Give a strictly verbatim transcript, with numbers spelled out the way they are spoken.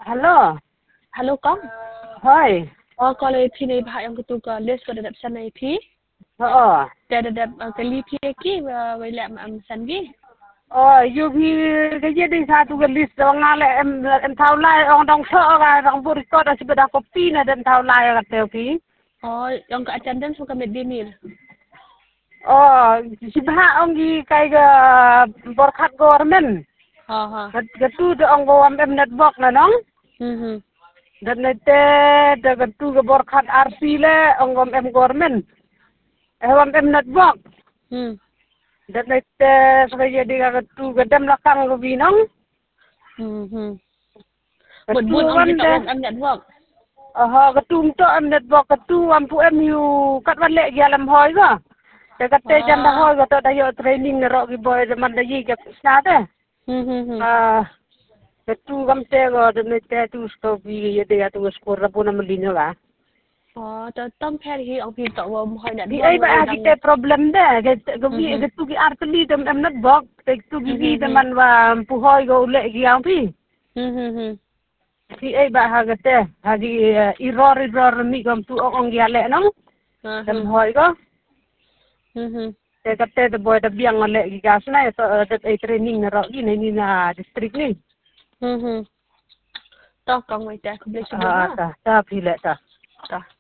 Halo. Halo con. Hoi. Ờ, con lấy thì này bạn em cái tụ cái list của đợt sân này thì. Ờ. Đợt đợt cái ly thì cái với lại mà sân cái. Ờ, yêu bi cái gì đi sa tu cái list orang ngale em em tahu lah orang dong so ga orang buri ko da sibeda kopi na dan tahu lah ga teu ki. Oh, yang ke attendance suka midday meal. Oh, sibha ông gi kai ga borkhat government. Ha ha. Gatu de ông go am em network na nong. Mhm. Dan nete de gatu ga borkhat R C le ông go em government. Eh am em network. Hmm. Dan nete saya jadi gatu ga dem lakang go bi nong. Mhm. Buat buat ông kita orang am network. Ờ, cái tum to em net bọc cái tu am phụ em hiu cắt văn lệ gia làm hoi cơ. Cái cái tê chân đã hoi cái tôi đã hiểu training rồi cái boy rồi mình đã gì cái sao thế? Mhm. À, cái tu gam tê rồi để mình tê tu stop vì để tu score ra pun am lino lah. Oh, to tom phe thì ông thì tụ ông hồi Di network ai ba rồi kita problem deh. Cái cái vi cái tu cái artli dem em net bọc. Cái tu cái vi dem man wa pu hoi go lệ cái am phi. Mhm. Di ai ba ha cái tê. Ha di error error mi gam tu ong gia lệ nong. Dem hoi go. Mhm. Te kate the boy the biang ngale gi gas na so that a training na ro gi ni na district ni. Mhm. To con người ta không biết sao Ah nữa. ta ta phi le ta. Ta.